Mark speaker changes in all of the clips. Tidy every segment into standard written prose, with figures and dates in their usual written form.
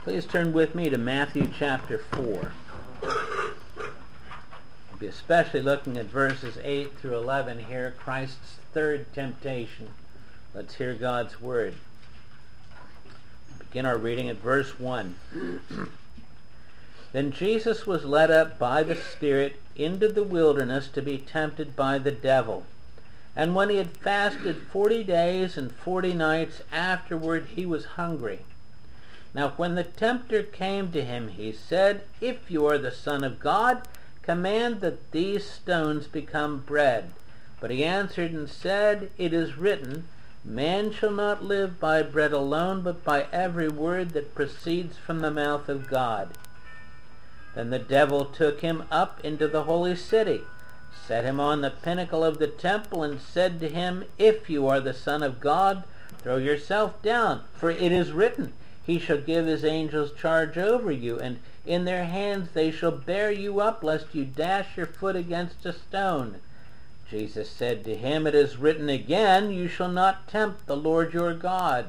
Speaker 1: Please turn with me to Matthew chapter 4. We'll be especially looking at verses 8 through 11 here, Christ's third temptation. Let's hear God's word. Begin our reading at verse 1. Then Jesus was led up by the Spirit into the wilderness to be tempted by the devil. And when he had fasted 40 days and 40 nights afterward, he was hungry. Now when the tempter came to him, he said, "If you are the Son of God, command that these stones become bread." But he answered and said, "It is written, man shall not live by bread alone, but by every word that proceeds from the mouth of God." Then the devil took him up into the holy city, set him on the pinnacle of the temple, and said to him, "If you are the Son of God, throw yourself down, for it is written, He shall give his angels charge over you, and in their hands they shall bear you up, lest you dash your foot against a stone." Jesus said to him, "It is written again, you shall not tempt the Lord your God."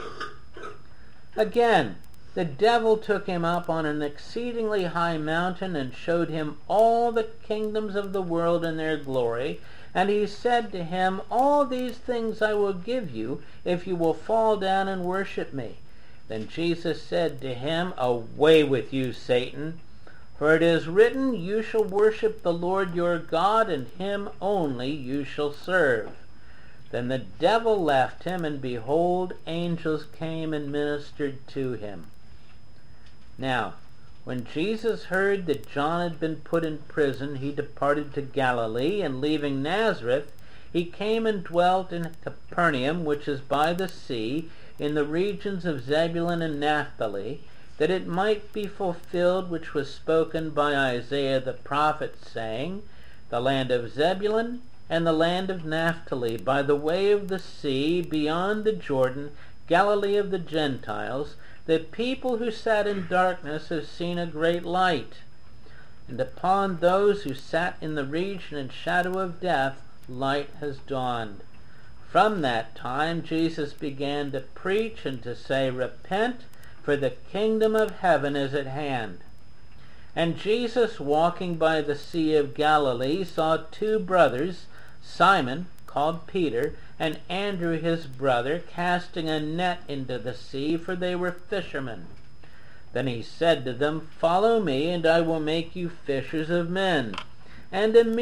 Speaker 1: Again, the devil took him up on an exceedingly high mountain and showed him all the kingdoms of the world and their glory. And he said to him, "All these things I will give you, if you will fall down and worship me." Then Jesus said to him, "Away with you, Satan, for it is written, you shall worship the Lord your God, and him only you shall serve." Then the devil left him, and behold, angels came and ministered to him. Now, when Jesus heard that John had been put in prison, he departed to Galilee, and leaving Nazareth, he came and dwelt in Capernaum, which is by the sea, in the regions of Zebulun and Naphtali, that it might be fulfilled which was spoken by Isaiah the prophet, saying, "The land of Zebulun and the land of Naphtali, by the way of the sea, beyond the Jordan, Galilee of the Gentiles, the people who sat in darkness have seen a great light. And upon those who sat in the region and shadow of death, light has dawned." From that time Jesus began to preach and to say, "Repent, for the kingdom of heaven is at hand." And Jesus, walking by the Sea of Galilee, saw two brothers, Simon, called Peter, and Andrew his brother, casting a net into the sea, for they were fishermen. Then he said to them, "Follow me, and I will make you fishers of men." And they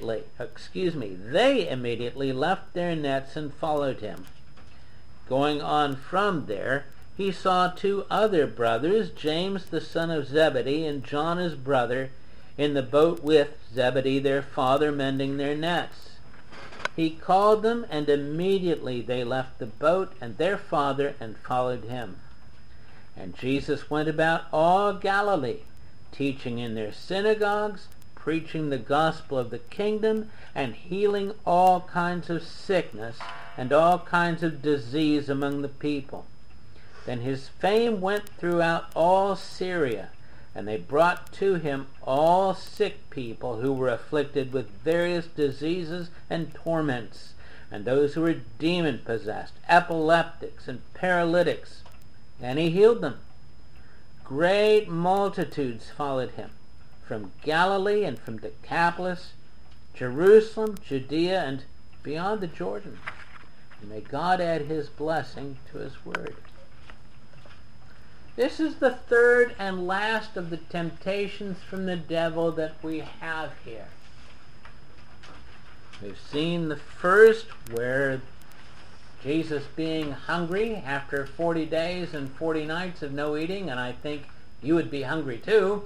Speaker 1: immediately left their nets and followed him. Going on from there, he saw two other brothers, James the son of Zebedee and John his brother, in the boat with Zebedee their father, mending their nets. He called them, and immediately they left the boat and their father and followed him. And Jesus went about all Galilee, teaching in their synagogues, preaching the gospel of the kingdom, and healing all kinds of sickness and all kinds of disease among the people. Then his fame went throughout all Syria, and they brought to him all sick people who were afflicted with various diseases and torments, and those who were demon-possessed, epileptics, and paralytics, and he healed them. Great multitudes followed him from Galilee and from Decapolis, Jerusalem, Judea, and beyond the Jordan. And may God add his blessing to his word. This is the third and last of the temptations from the devil that we have here. We've seen the first, where Jesus, being hungry after 40 days and 40 nights of no eating, and I think you would be hungry too,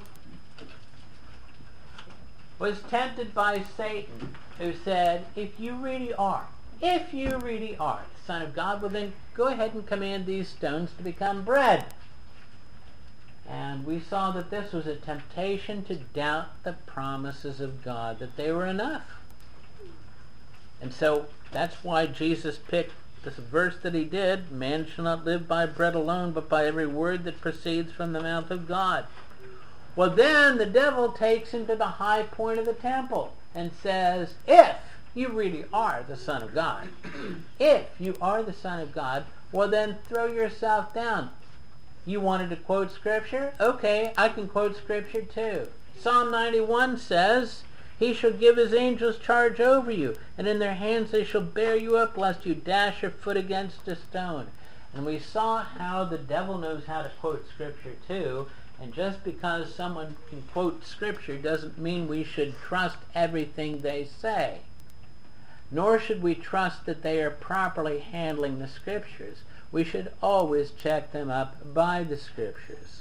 Speaker 1: was tempted by Satan, who said, if you really are the Son of God, well then go ahead and command these stones to become bread. And we saw that this was a temptation to doubt the promises of God, that they were enough. And so that's why Jesus picked this verse that he did, "Man shall not live by bread alone, but by every word that proceeds from the mouth of God." Well, then the devil takes him to the high point of the temple and says, if you really are the Son of God, if you are the Son of God, well then throw yourself down. You wanted to quote Scripture? Okay, I can quote Scripture too. Psalm 91 says, He shall give His angels charge over you, and in their hands they shall bear you up, lest you dash your foot against a stone. And we saw how the devil knows how to quote Scripture too, and just because someone can quote Scripture doesn't mean we should trust everything they say. Nor should we trust that they are properly handling the Scriptures. We should always check them up by the Scriptures.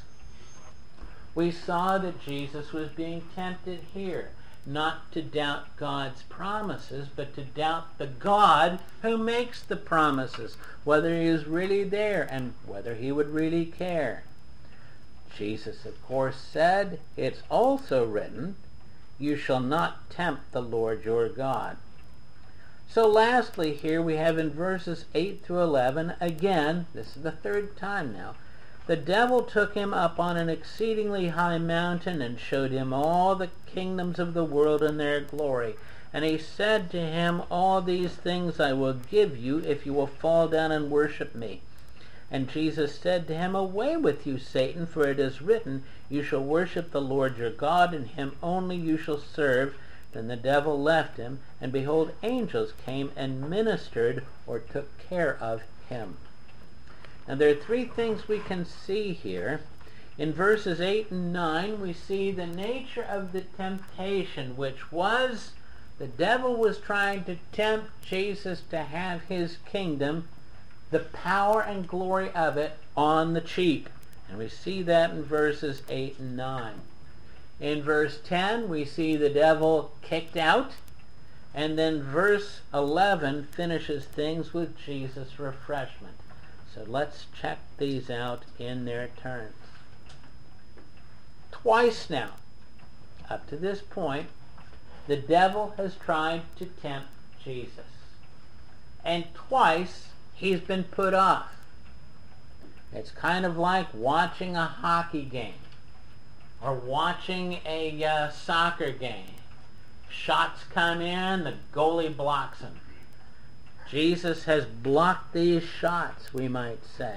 Speaker 1: We saw that Jesus was being tempted here, not to doubt God's promises, but to doubt the God who makes the promises, whether He is really there and whether He would really care. Jesus, of course, said, It's also written, You shall not tempt the Lord your God. So lastly here we have in verses 8 through 11, again, this is the third time now, the devil took him up on an exceedingly high mountain and showed him all the kingdoms of the world and their glory. And he said to him, All these things I will give you if you will fall down and worship me. And Jesus said to him, Away with you, Satan, for it is written, You shall worship the Lord your God, and Him only you shall serve. Then the devil left him, and behold, angels came and ministered or took care of him. Now there are three things we can see here. In verses 8 and 9, we see the nature of the temptation, which was the devil was trying to tempt Jesus to have His kingdom, the power and glory of it, on the cheap. And we see that in verses 8 and 9. In verse 10, we see the devil kicked out. And then verse 11 finishes things with Jesus' refreshment. So let's check these out in their turns. Twice now, up to this point, the devil has tried to tempt Jesus. And twice he's been put off. It's kind of like watching a hockey game or watching a soccer game. Shots come in, the goalie blocks them. Jesus has blocked these shots, we might say.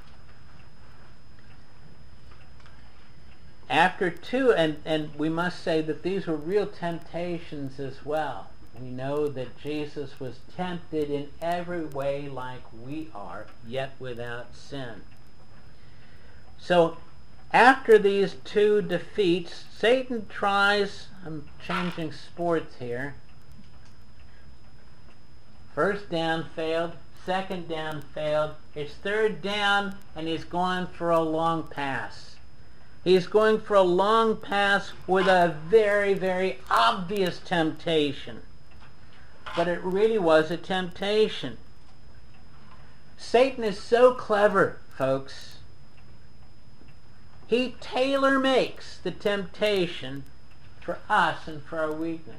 Speaker 1: After two, and we must say that these were real temptations as well. We know that Jesus was tempted in every way like we are, yet without sin. So, after these two defeats, Satan tries, I'm changing sports here. First down failed, second down failed, it's third down, and he's going for a long pass. He's going for a long pass with a very, very obvious temptation. But it really was a temptation. Satan is so clever, folks. He tailor-makes the temptation for us and for our weakness.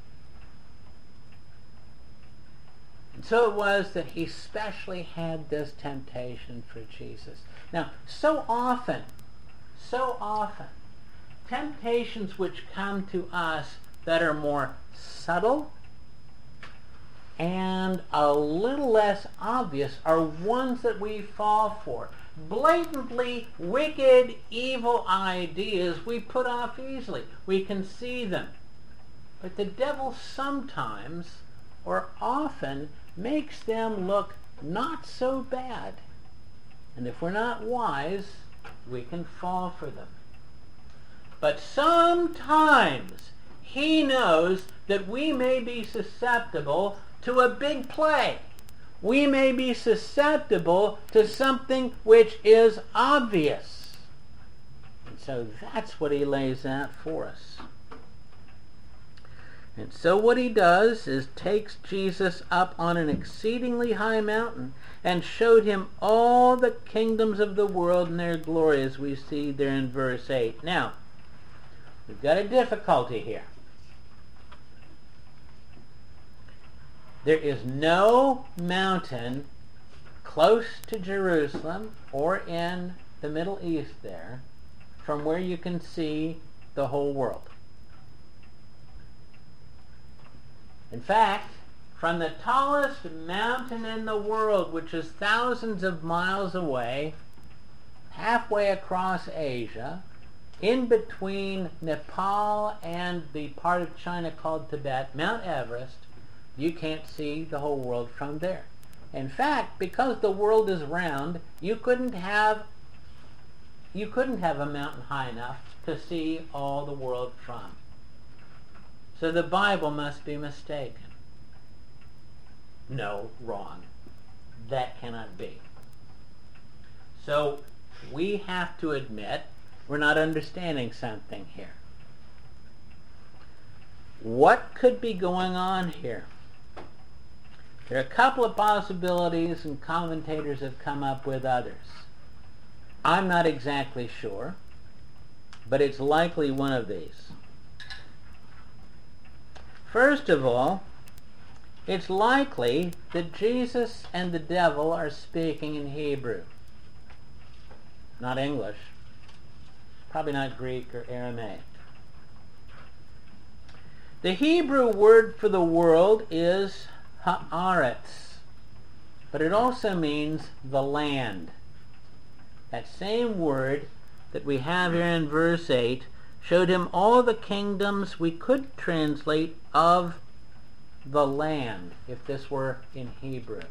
Speaker 1: And so it was that he specially had this temptation for Jesus. Now, so often, temptations which come to us that are more subtle and a little less obvious are ones that we fall for. Blatantly wicked, evil ideas we put off easily. We can see them. But the devil sometimes, or often, makes them look not so bad. And if we're not wise, we can fall for them. But sometimes he knows that we may be susceptible to a big play. We may be susceptible to something which is obvious. And so that's what he lays out for us. And so what he does is takes Jesus up on an exceedingly high mountain and showed him all the kingdoms of the world and their glory, as we see there in verse 8. Now, we've got a difficulty here. There is no mountain close to Jerusalem or in the Middle East there from where you can see the whole world. In fact, from the tallest mountain in the world, which is thousands of miles away, halfway across Asia, in between Nepal and the part of China called Tibet, Mount Everest, you can't see the whole world from there. In fact, because the world is round, you couldn't have a mountain high enough to see all the world from. So the Bible must be mistaken. No, wrong. That cannot be. So we have to admit we're not understanding something here. What could be going on here? There are a couple of possibilities, and commentators have come up with others. I'm not exactly sure, but it's likely one of these. First of all, it's likely that Jesus and the devil are speaking in Hebrew, not English, probably not Greek or Aramaic. The Hebrew word for the world is haaretz, but it also means the land. That same word that we have here in verse 8 showed him all the kingdoms we could translate of the land, if this were in Hebrew.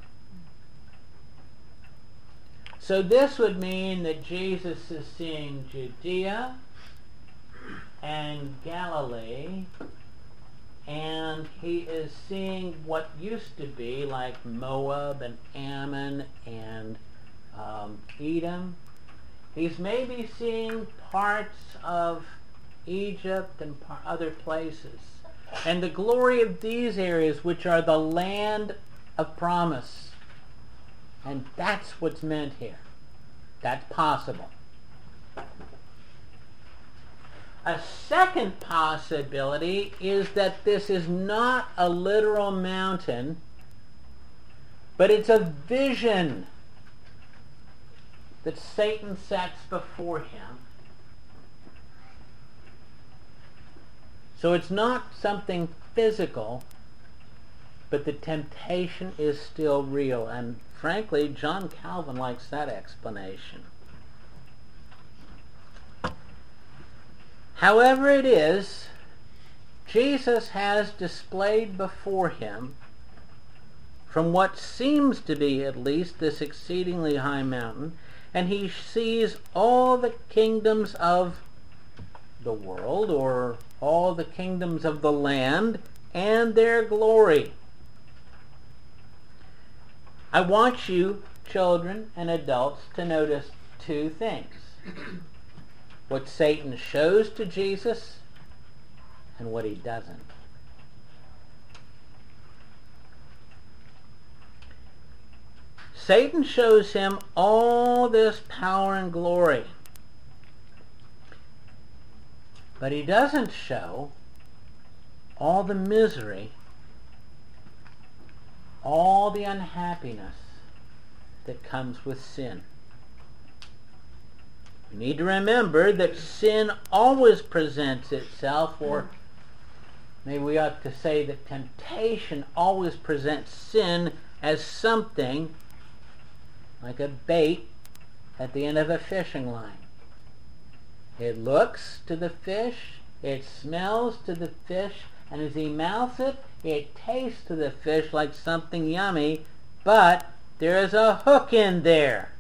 Speaker 1: So this would mean that Jesus is seeing Judea and Galilee, and he is seeing what used to be like Moab and Ammon and Edom. He's maybe seeing parts of Egypt and other places. And the glory of these areas, which are the land of promise. And that's what's meant here. That's possible. A second possibility is that this is not a literal mountain, but it's a vision that Satan sets before him. So it's not something physical, but the temptation is still real. And frankly, John Calvin likes that explanation. However it is, Jesus has displayed before him, from what seems to be at least this exceedingly high mountain, and he sees all the kingdoms of the world, or all the kingdoms of the land, and their glory. I want you, children and adults, to notice two things. What Satan shows to Jesus and what he doesn't. Satan shows him all this power and glory, but he doesn't show all the misery, all the unhappiness that comes with sin. You need to remember that sin always presents itself, or maybe we ought to say that temptation always presents sin as something like a bait at the end of a fishing line. It looks to the fish, it smells to the fish, and as he mouths it, it tastes to the fish like something yummy, but there is a hook in there.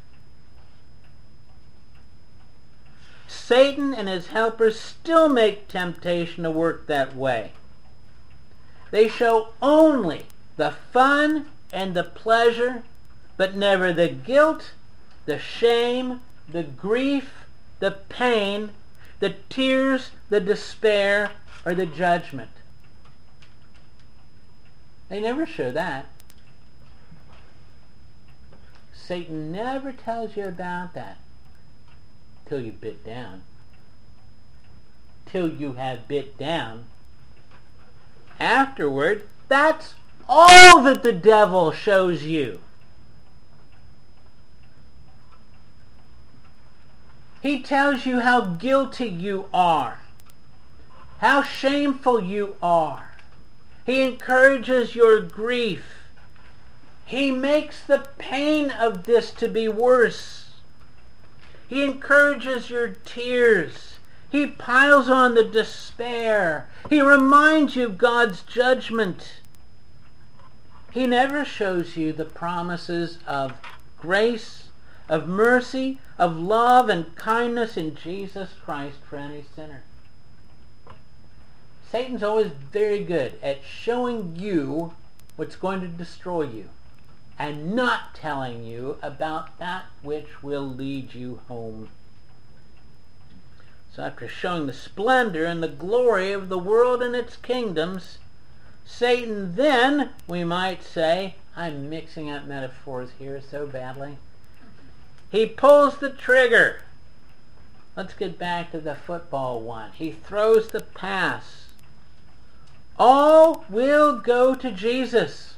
Speaker 1: Satan and his helpers still make temptation to work that way. They show only the fun and the pleasure, but never the guilt, the shame, the grief, the pain, the tears, the despair, or the judgment. They never show that. Satan never tells you about that till you bit down. Till you have bit down. Afterward, that's all that the devil shows you. He tells you how guilty you are, how shameful you are. He encourages your grief. He makes the pain of this to be worse. He encourages your tears. He piles on the despair. He reminds you of God's judgment. He never shows you the promises of grace, of mercy, of love and kindness in Jesus Christ for any sinner. Satan's always very good at showing you what's going to destroy you and not telling you about that which will lead you home. So after showing the splendor and the glory of the world and its kingdoms, Satan then, we might say, I'm mixing up metaphors here so badly, he pulls the trigger. Let's get back to the football one. He throws the pass. All will go to Jesus.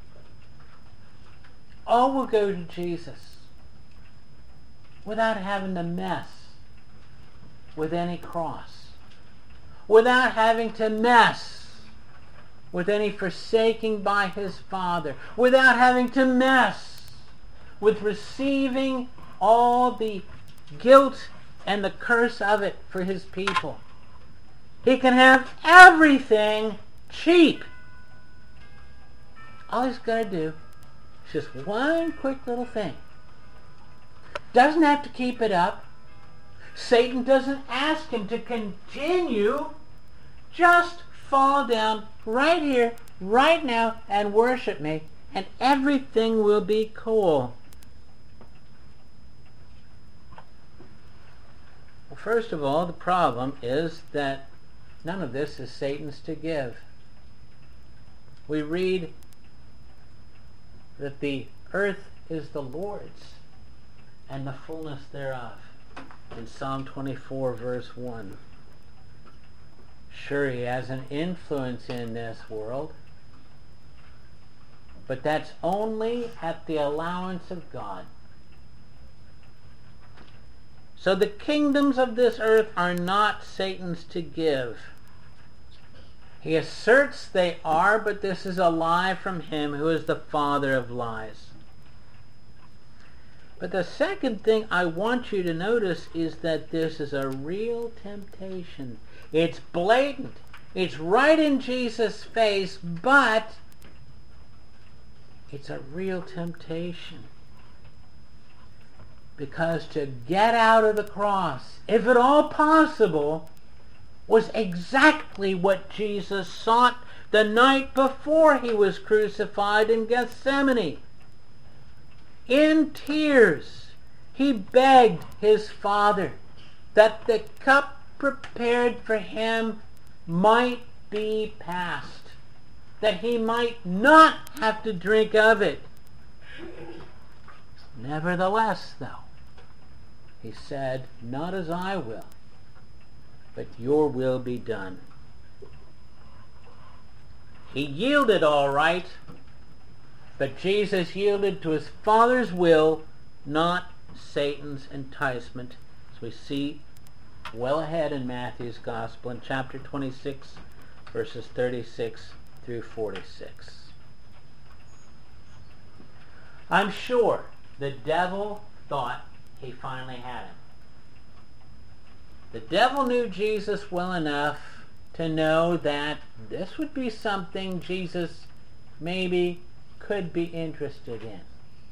Speaker 1: All will go to Jesus without having to mess with any cross, without having to mess with any forsaking by his Father, without having to mess with receiving all the guilt and the curse of it for his people. He can have everything cheap. All he's got to do is just one quick little thing. Doesn't have to keep it up. Satan doesn't ask him to continue. Just fall down right here, right now, and worship me, and everything will be cool. Well, first of all, the problem is that none of this is Satan's to give. We read that the earth is the Lord's and the fullness thereof in Psalm 24 verse 1. Sure, he has an influence in this world, but that's only at the allowance of God. So the kingdoms of this earth are not Satan's to give. He asserts they are, but this is a lie from him who is the father of lies. But the second thing I want you to notice is that this is a real temptation. It's blatant. It's right in Jesus' face, but it's a real temptation. Because to get out of the cross, if at all possible, was exactly what Jesus sought the night before he was crucified in Gethsemane. In tears, he begged his Father that the cup prepared for him might be passed, that he might not have to drink of it. Nevertheless, though, he said, not as I will, but your will be done. He yielded all right, but Jesus yielded to his Father's will, not Satan's enticement, as we see well ahead in Matthew's Gospel in chapter 26, verses 36 through 46. I'm sure the devil thought he finally had him. The devil knew Jesus well enough to know that this would be something Jesus maybe could be interested in.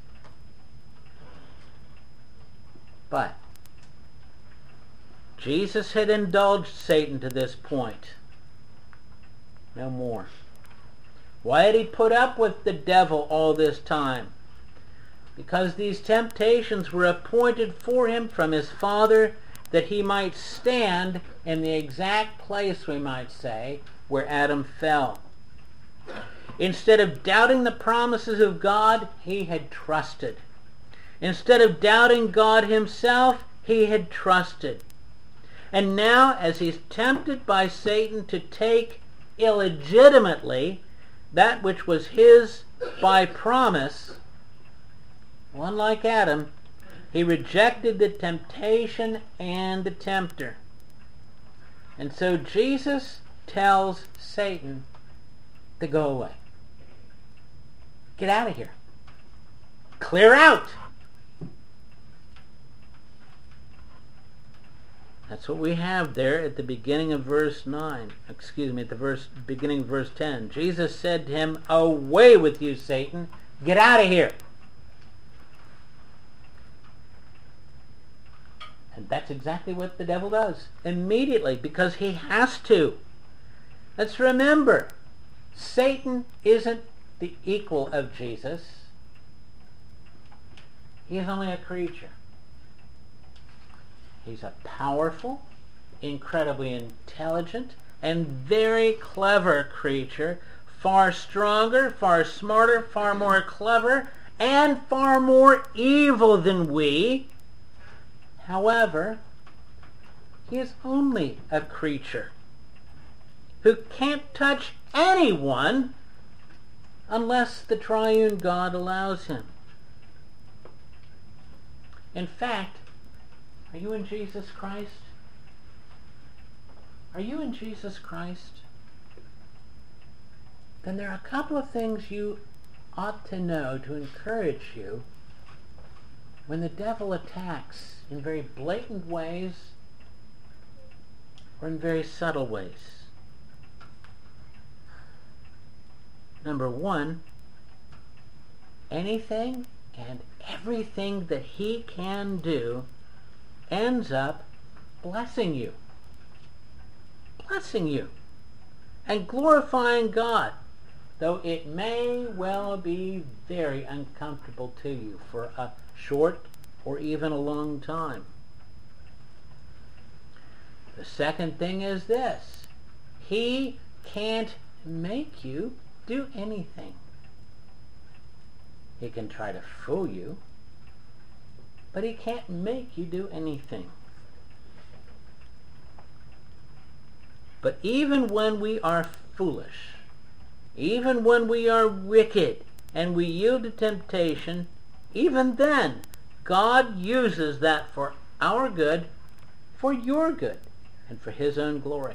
Speaker 1: But Jesus had indulged Satan to this point. No more. Why had he put up with the devil all this time? Because these temptations were appointed for him from his Father, that he might stand in the exact place, we might say, where Adam fell. Instead of doubting the promises of God, he had trusted. Instead of doubting God himself, he had trusted. And now, as he's tempted by Satan to take illegitimately that which was his by promise, unlike Adam, he rejected the temptation and the tempter. And so Jesus tells Satan to go away. Get out of here. Clear out. That's what we have there at the beginning of verse 9. Excuse me, at the beginning of verse 10. Jesus said to him, "Away with you, Satan. Get out of here." And that's exactly what the devil does. Immediately, because he has to. Let's remember, Satan isn't the equal of Jesus. He is only a creature. He's a powerful, incredibly intelligent, and very clever creature, far stronger, far smarter, far more clever, and far more evil than we. However, he is only a creature who can't touch anyone unless the triune God allows him. In fact, are you in Jesus Christ? Are you in Jesus Christ? Then there are a couple of things you ought to know to encourage you when the devil attacks in very blatant ways or in very subtle ways. Number one, anything and everything that he can do ends up blessing you. Blessing you. And glorifying God. Though it may well be very uncomfortable to you for a short or even a long time. The second thing is this. He can't make you do anything. He can try to fool you, but he can't make you do anything. But even when we are foolish, even when we are wicked and we yield to temptation, even then, God uses that for our good, for your good, and for his own glory.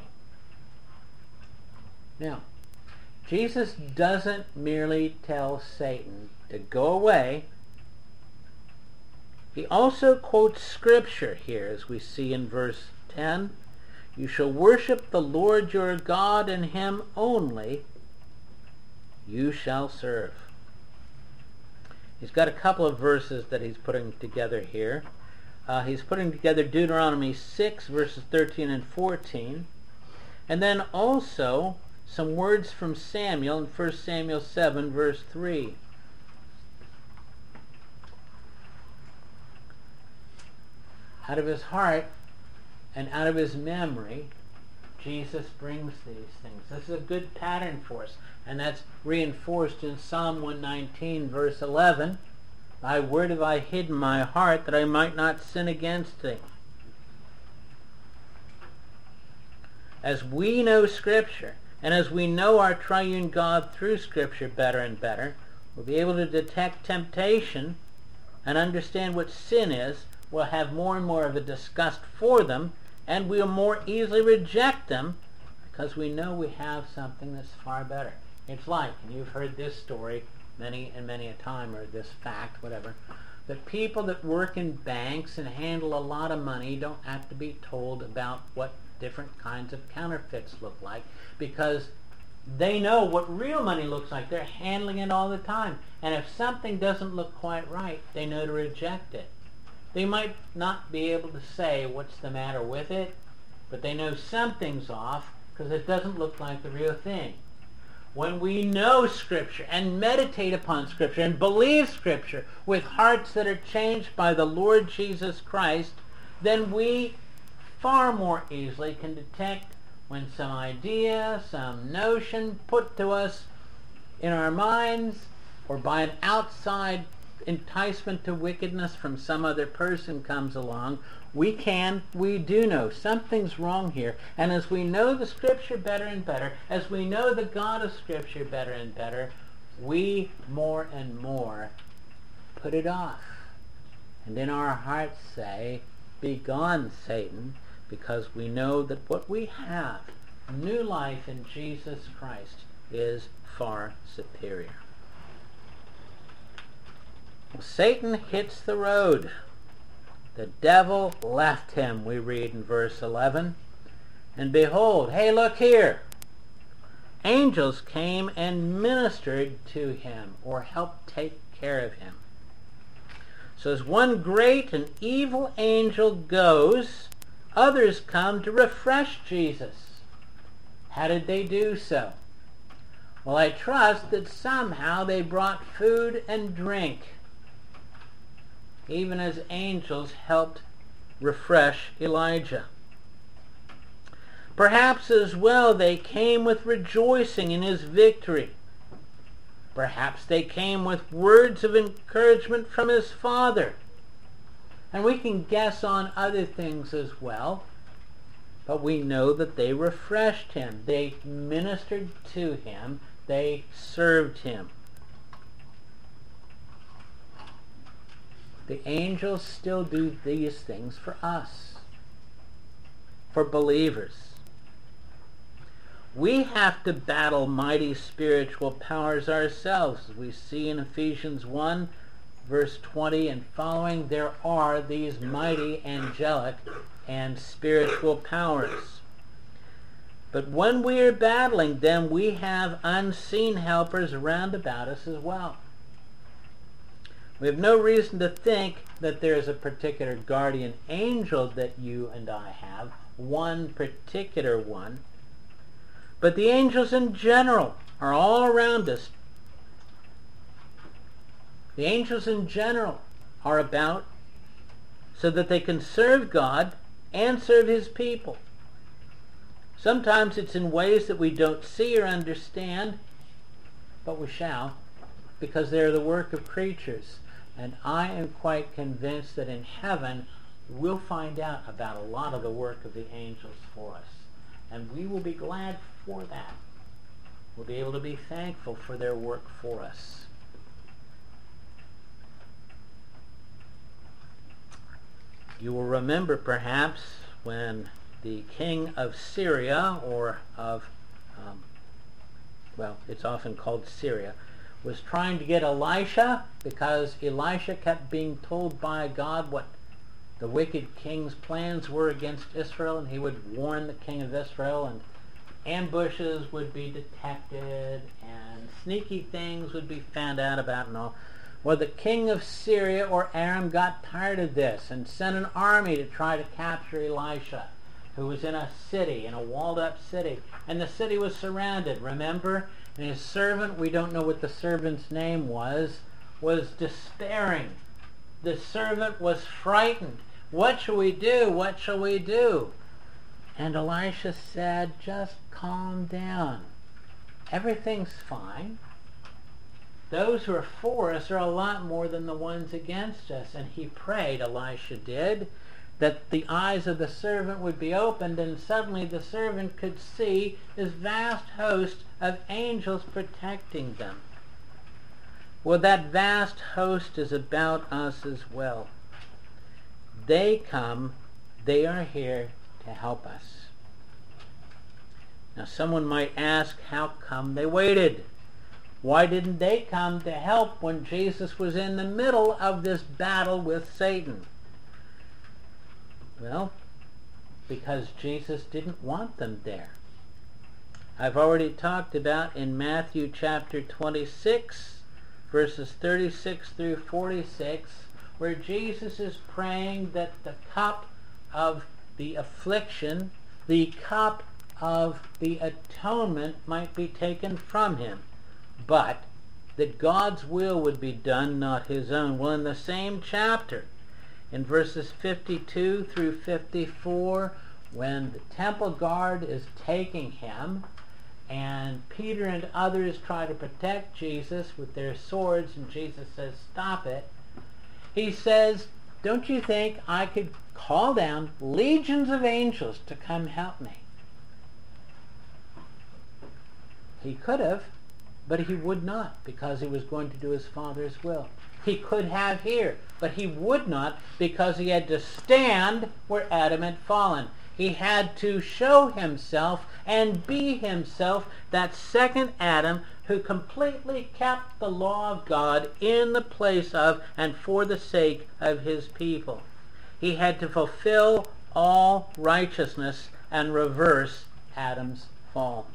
Speaker 1: Now, Jesus doesn't merely tell Satan to go away. He also quotes Scripture here, as we see in verse 10. You shall worship the Lord your God, and him only you shall serve. He's got a couple of verses that he's putting together here. He's putting together Deuteronomy 6, verses 13 and 14. And then also some words from Samuel in 1 Samuel 7, verse 3. Out of his heart and out of his memory, Jesus brings these things. This is a good pattern for us, and that's reinforced in Psalm 119, verse 11. Thy word have I hid in my heart, that I might not sin against thee. As we know Scripture, and as we know our triune God through Scripture better and better, we'll be able to detect temptation and understand what sin is. We'll have more and more of a disgust for them, and we'll more easily reject them because we know we have something that's far better. It's like, and you've heard this story many and many a time, or this fact, whatever, that people that work in banks and handle a lot of money don't have to be told about what different kinds of counterfeits look like, because they know what real money looks like. They're handling it all the time. And if something doesn't look quite right, they know to reject it. They might not be able to say what's the matter with it, but they know something's off because it doesn't look like the real thing. When we know Scripture and meditate upon Scripture and believe Scripture with hearts that are changed by the Lord Jesus Christ, then we far more easily can detect when some idea, some notion put to us in our minds or by an outside enticement to wickedness from some other person comes along, we do know something's wrong here. And as we know the Scripture better and better, as we know the God of Scripture better and better, we more and more put it off. And in our hearts say, "Begone, Satan," because we know that what we have, new life in Jesus Christ, is far superior. Well, Satan hits the road. the devil left him, we read in verse 11. And behold, hey, look here. Angels came and ministered to him, or helped take care of him. So as one great and evil angel goes, others come to refresh Jesus. How did they do so? Well, I trust that somehow they brought food and drink, even as angels helped refresh Elijah. Perhaps as well they came with rejoicing in his victory. Perhaps they came with words of encouragement from his father. And we can guess on other things as well. But we know that they refreshed him. They ministered to him. They served him. The angels still do these things for us, for believers. We have to battle mighty spiritual powers ourselves. As we see in Ephesians 1, verse 20 and following, there are these mighty angelic and spiritual powers. But when we are battling them, we have unseen helpers around about us as well. We have no reason to think that there is a particular guardian angel that you and I have, one particular one. But the angels in general are all around us. The angels in general are about so that they can serve God and serve his people. Sometimes it's in ways that we don't see or understand, but we shall, because they're the work of creatures. And I am quite convinced that in heaven we'll find out about a lot of the work of the angels for us. And we will be glad for that. We'll be able to be thankful for their work for us. You will remember perhaps when the king of Syria, or of, it's often called Syria, was trying to get Elisha, because Elisha kept being told by God what the wicked king's plans were against Israel, and he would warn the king of Israel, and ambushes would be detected, and sneaky things would be found out about and all. Well, the king of Syria, or Aram, got tired of this and sent an army to try to capture Elisha, who was in a city, in a walled-up city. And the city was surrounded, remember? And his servant, we don't know what the servant's name was despairing. The servant was frightened. What shall we do? What shall we do? And Elisha said, just calm down. Everything's fine. Those who are for us are a lot more than the ones against us. And he prayed, Elisha did, that the eyes of the servant would be opened, and suddenly the servant could see this vast host of angels protecting them. Well, that vast host is about us as well. They come, they are here to help us. Now someone might ask, how come they waited? Why didn't they come to help when Jesus was in the middle of this battle with Satan? Well, because Jesus didn't want them there. I've already talked about in Matthew chapter 26, verses 36 through 46, where Jesus is praying that the cup of the affliction, the cup of the atonement might be taken from him, but that God's will would be done, not his own. Well, in the same chapter, in verses 52 through 54, when the temple guard is taking him, and Peter and others try to protect Jesus with their swords, and Jesus says, stop it. He says, don't you think I could call down legions of angels to come help me? He could have, but he would not, because he was going to do his Father's will. He could have here, but he would not, because he had to stand where Adam had fallen. He had to show himself and be himself, that second Adam who completely kept the law of God in the place of and for the sake of his people. He had to fulfill all righteousness and reverse Adam's fall.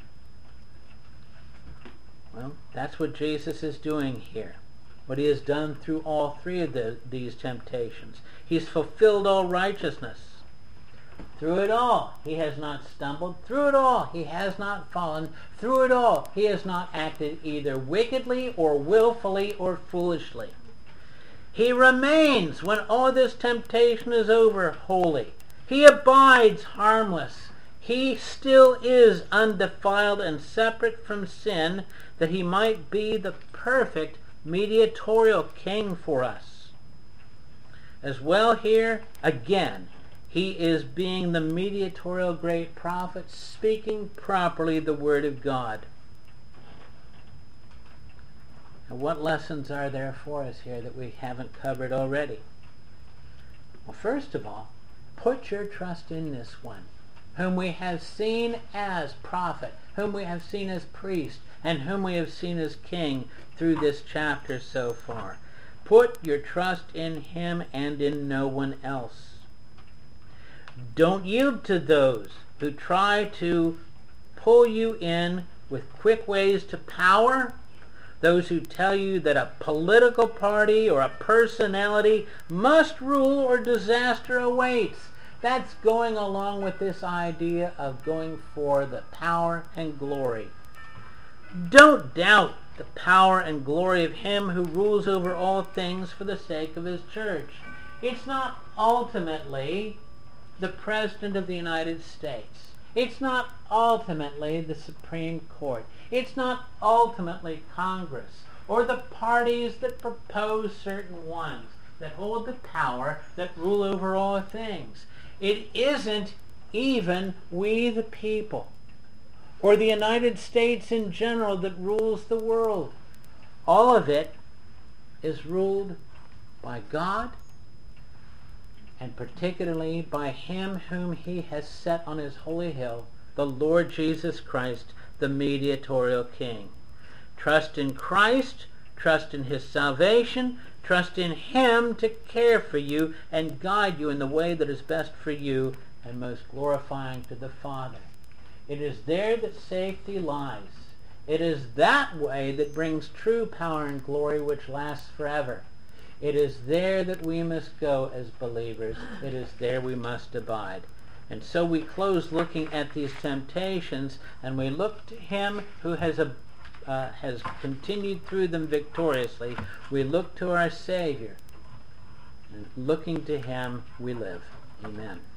Speaker 1: Well, that's what Jesus is doing here. What he has done through all three of these temptations. He's fulfilled all righteousness. Through it all, he has not stumbled. Through it all, he has not fallen. Through it all, he has not acted either wickedly or willfully or foolishly. He remains, when all this temptation is over, holy. He abides harmless. He still is undefiled and separate from sin, that he might be the perfect mediatorial king for us. As well here, again, he is being the mediatorial great prophet, speaking properly the word of God. And what lessons are there for us here that we haven't covered already? Well, first of all, put your trust in this one, whom we have seen as prophet, whom we have seen as priest, and whom we have seen as king through this chapter so far. Put your trust in him and in no one else. Don't yield to those who try to pull you in with quick ways to power, those who tell you that a political party or a personality must rule or disaster awaits. That's going along with this idea of going for the power and glory. Don't doubt the power and glory of him who rules over all things for the sake of his church. It's not ultimately the President of the United States. It's not ultimately the Supreme Court. It's not ultimately Congress or the parties that propose certain ones that hold the power that rule over all things. It isn't even we the people or the United States in general that rules the world. All of it is ruled by God, and particularly by him whom he has set on his holy hill, the Lord Jesus Christ, the mediatorial King. Trust in Christ, trust in his salvation, trust in him to care for you and guide you in the way that is best for you and most glorifying to the Father. It is there that safety lies. It is that way that brings true power and glory which lasts forever. It is there that we must go as believers. It is there we must abide. And so we close looking at these temptations, and we look to him who has continued through them victoriously. We look to our Savior, and looking to him we live. Amen.